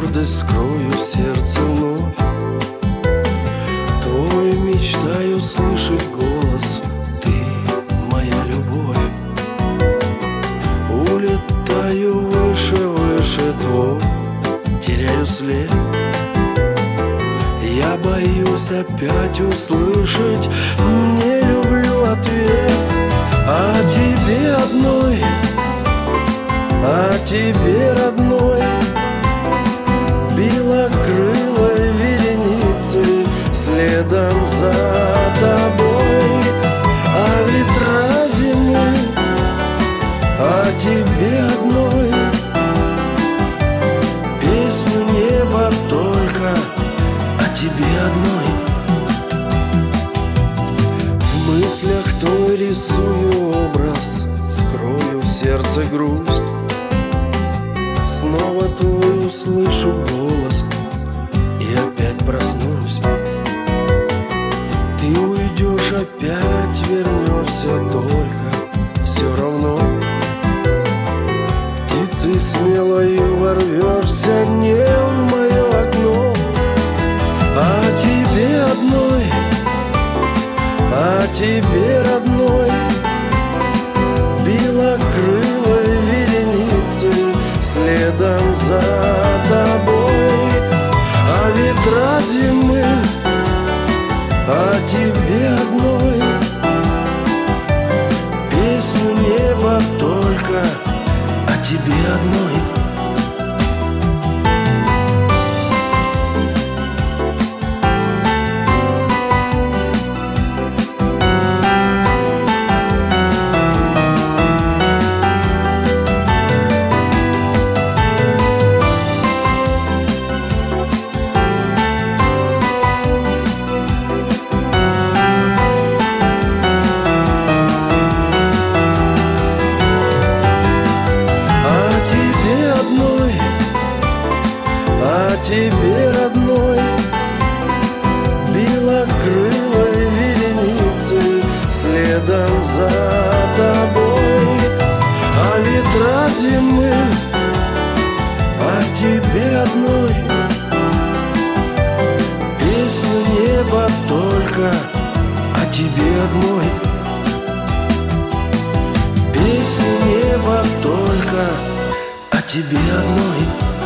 гордость скрою в сердце вновь. Твой мечтаю слышать голос, ты моя любовь. Улетаю выше, выше твой, теряю след. Я боюсь опять услышать «не люблю» ответ. А тебе одной, а тебе родной, белокрылой вереницей следом за тобой. А ветра зимы, а тебе одной, песню неба только о тебе одной. В мыслях твой рисую образ, скрою в сердце грусть. Снова твой услышу голос и опять проснусь. Ты уйдешь, опять вернешься, только все равно птицей смелою ворвешься не в мое окно. А тебе одной, а тебе родной, белокрылой вереницей следом за тобой. А ветра зимы, а тебе одной, песню неба только о тебе одной. Тебе родной, белокрылой вереницей следом за тобой. А ветра зимы, а тебе одной, песню неба только о тебе одной. Песню неба только о тебе одной.